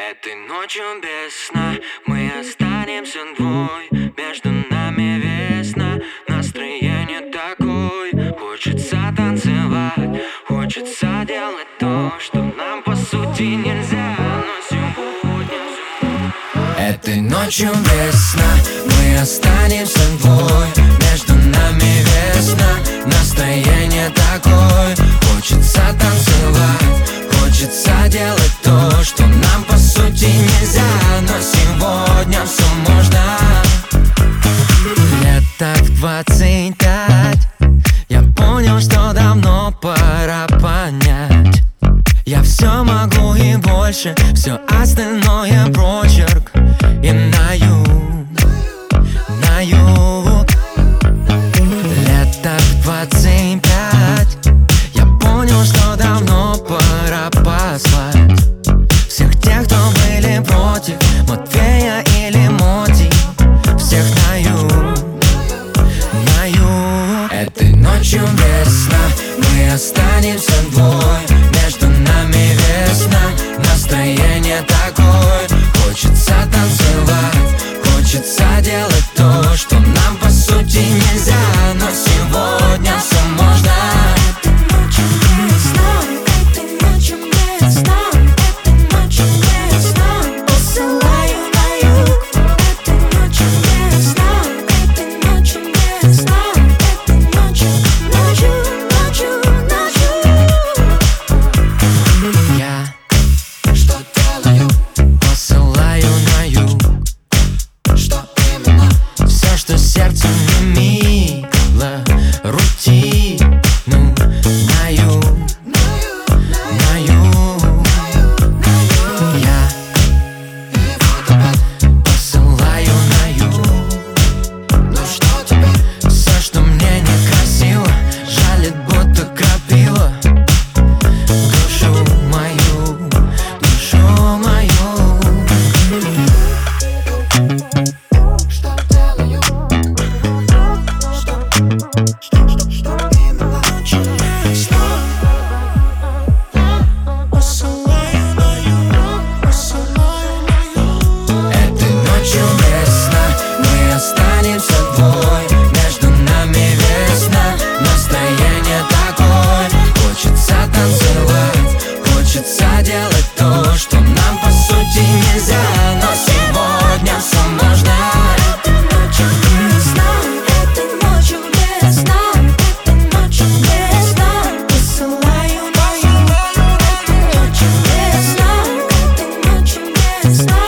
Этой ночью без сна мы останемся двое. Между нами весна, настроение такое. Хочется танцевать, хочется делать то, что нам по сути нельзя. Но сегодня этой ночью без сна мы останемся двое. Между нами весна, настроение такое. Хочется танцевать, хочется делать то, что нам по сути нельзя. Но сегодня все можно. Лет так 25, я понял, что давно пора понять. Я все могу и больше, все остальное прочерк. И на юг, на юг. Лет так 25, я понял, что давно пора послать всех тех, кто были против Матвея или Моти. Всех на юг, на юг. Этой ночью без сна мы останемся двое. Между нами весна, настроение такое. Хочется танцевать, хочется делать то, что нам по сути нельзя. Но сегодня все можно. Сердце не мило, рутину на юг, на юг. Я посылаю на юг. Ну что теперь? Все, что мне некрасиво, жалит, будто крапива. Душу мою, душу мою. Хочется делать то, что нам по сути нельзя. Но сегодня все можно. Этой ночью без сна, этой ночью без сна, этой ночью без сна. Посылаю на юг. Этой ночью без сна, этой ночью без сна.